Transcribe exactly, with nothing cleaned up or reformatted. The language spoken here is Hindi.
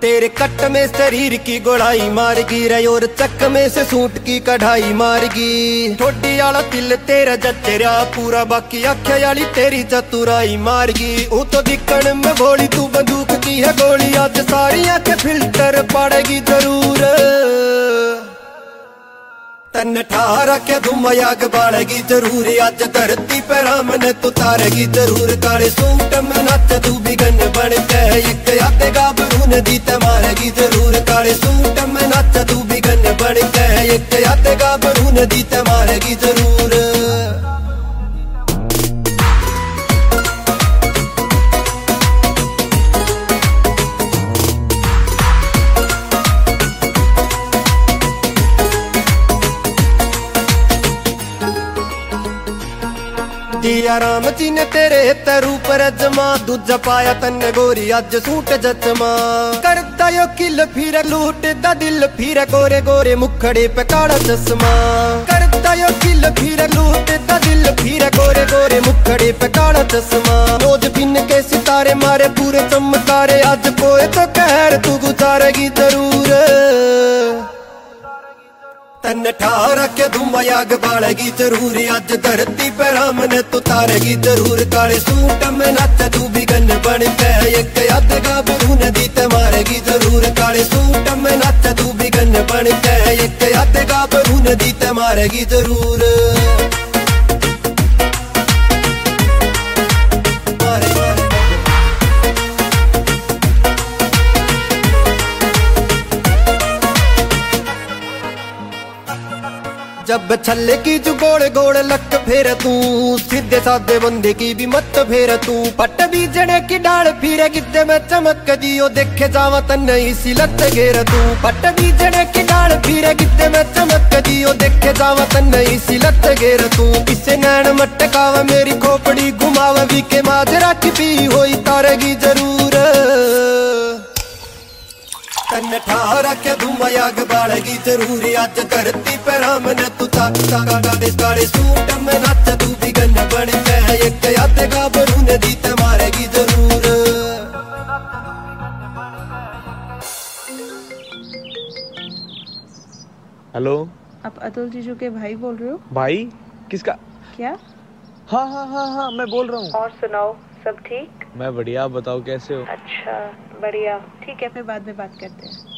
तेरे कट में शरीर की गोलाई मारगी रे और चक में से सूट की कढ़ाई मारगी। ठोडी आला दिल तेरा जचरिया पूरा बाकी आख्या वाली तेरी चतुराई मारगी। ऊ तो दिखण में भोली तू बंदूक की है गोली आज सारी आंखें फिल्टर पड़ेगी जरूर। तन ठारा के धुमयाग बाड़ेगी जरूर आज धरती पे राम ने तू तारेगी जरूर। काले सूट में नाच तू बिगन बन के एक आते गाभरू नदी ते मारेगी जरूर। काले सूट में नाच तू बिगन बन के एक आते गाभरू नदी ते मारेगी जरूर। दिया राम जी ने तेरे तरू पर जमा दूजा पाया तन्ने गोरी अज सूट जचमा। करता यो किल फिर लूट दा दिल फिर गोरे गोरे मुखड़े पे काला चश्मा। करता यो किल फिर लूट दा दिल फिर गोरे गोरे मुखड़े पे काला चश्मा। रोज बिन के सितारे मारे पूरे चमकारे आज कोई तो कहर तू गुजारेगी जरूर। तन ठारा के धुमयाग बाड़ेगी जरूर आज धरती पे राम ने तू तारेगी जरूर। काले सूट में नाच तू बिगन बन के एक याद गाभरू नदी ते मारेगी जरूर। काले सूट में नाच तू बिगन बन के एक याद गाभरू नदी ते मारेगी जरूर। जब छल्ले की जो गोड़ गोड़ लक फेर तू सीधे साधे बंदे की भी मत फेर तू। पट बीजने की डाल फिरे गिद्दे में चमक दियो देखे जावा तन इसी लत घेर तू। पट बीजने की डाल फिरे गिद्दे में चमक दियो देखे जावा तन इसी लत घेर तू। इसे नैन मटकावा मेरी खोपड़ी घुमावा भी के माजरा की पी होई तारेगी जरूर। तन ठारा के धुमयाग बाड़ेगी जरूर आज धरती पे राम ने तू तारे काले सूट में नाच तू बिगन बन के एक याद गाभरू नदी ते मारेगी जरूर। हेलो, आप अतुल जीजू के भाई बोल रहे हो? भाई किसका? क्या? हाँ हाँ हाँ हाँ मैं बोल रहा हूँ। और सुनाओ, सब ठीक? मैं बढ़िया, आप बताओ कैसे हो? अच्छा बढ़िया, ठीक है फिर बाद में बात करते हैं।